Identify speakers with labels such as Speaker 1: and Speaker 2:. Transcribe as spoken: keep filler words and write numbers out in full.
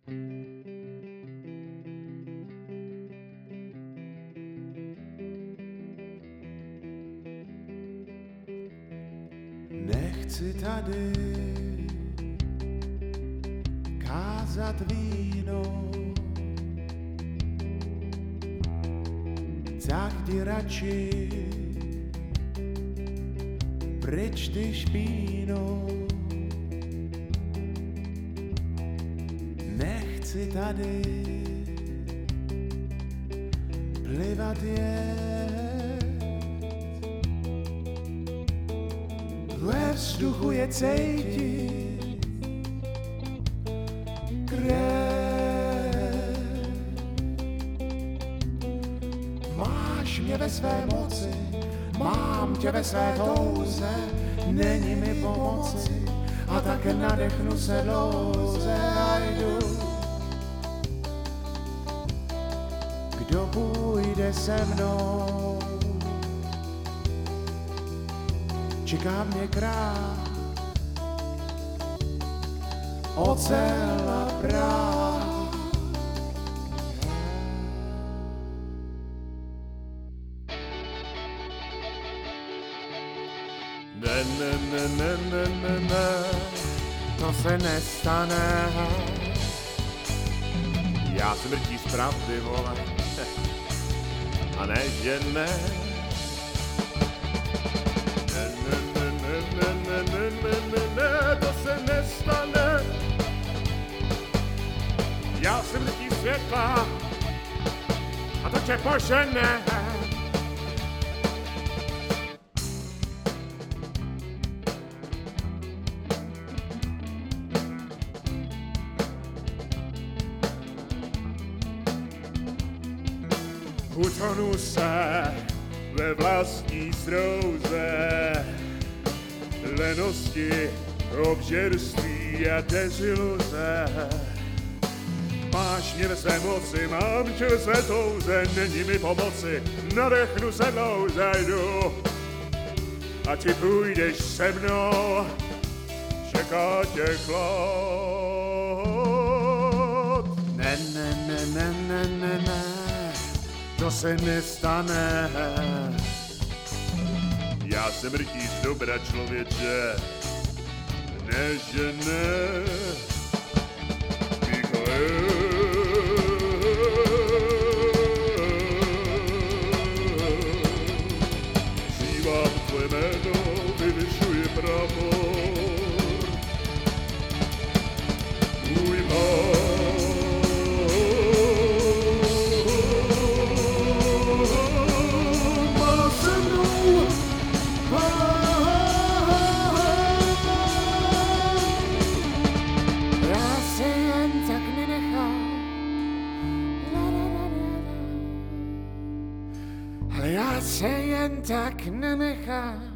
Speaker 1: Nechci tady kázat víno, tak jdi radši pryč ty špíno. Nechci tady plivat jet, ve vzduchu je cítit krev. Máš mě ve své moci, mám tě ve své touze, není mi pomoci a tak nadechnu se dlouze a jdu. Kdo půjde se mnou, čeká mě král, ocel a prach.
Speaker 2: Ne, ne, ne, ne, ne, ne, ne, to se nestane. Já jsem rtí z pravdy, vole. A ne, že ne. Ne, ne, ne, ne, ne, ne, ne, ne, ne, ne, to se nestane. Já jsem rtí světla a to tě požene. Utonu se ve vlastní srouze, lenosti, obžerství a deziluze. Máš mě ve své moci, mám tě ve své touze, není mi pomoci, nadechnu se dlouze, jdu. A ty půjdeš se mnou, čeká tě chlad. Ne, ne, ne, ne, ne, ne, ne, to se nestane. Já jsem rytíř dobra, člověče, ne, že ne. Vzývám tvoje jméno, vyvyšuji prapor. Můj pán
Speaker 1: ale já se jen tak nenechám.